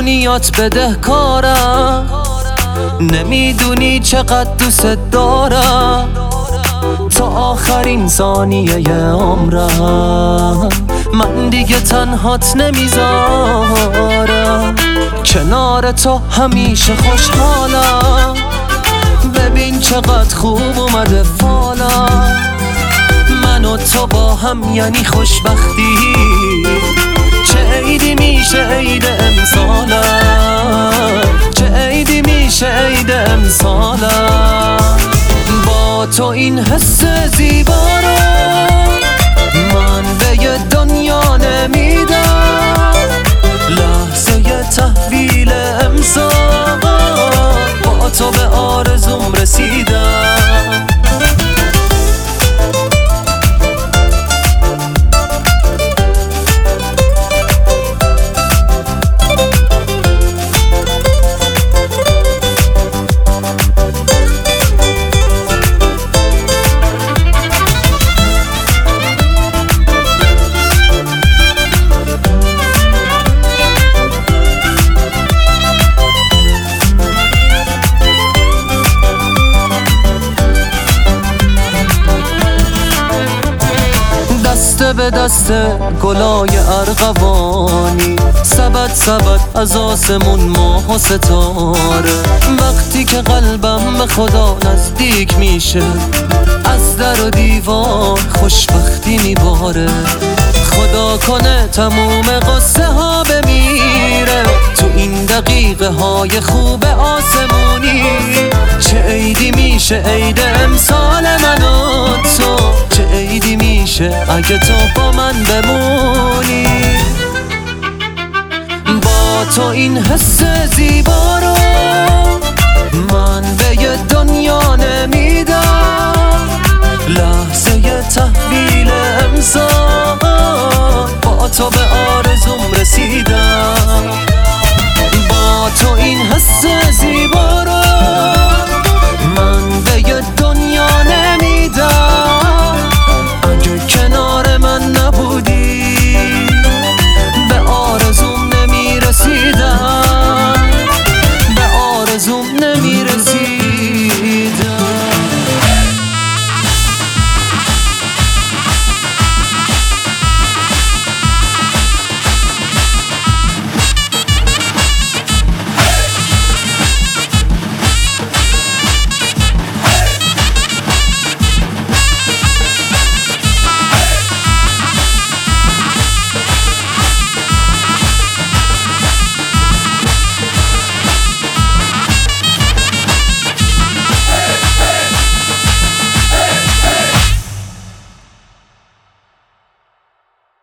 دنیات بدهکارم، نمیدونی چقدر دوست دارم. تا آخرین ثانیه عمرم من دیگه تنهات نمیذارم. کنار تو همیشه خوشحالم، ببین چقدر خوب اومده فالم. من و تو با هم یعنی خوشبختی، چه عیدی میشه عید امسالم، چه عیدی میشه عید امسالم. با تو این حس زیبا رو من به یه دنیا نمیدم. لحظه تحویل امسال با تو به آرزوم رسیدم. دست به دست گلای ارغوانی، سبد سبد از آسمون ماه و ستاره. وقتی که قلبم به خدا نزدیک میشه، از در و دیوار خوشبختی میباره. خدا کنه تموم قصه ها بمیره تو این دقیقه های خوب آسمونی. چه عیدی میشه عید امسال من و تو، چه عیدی میشه اگه تو با من بمونی. با تو این حس زیبا رو من به یه دنیا نمیدم. لحظه تحویل امسال با تو به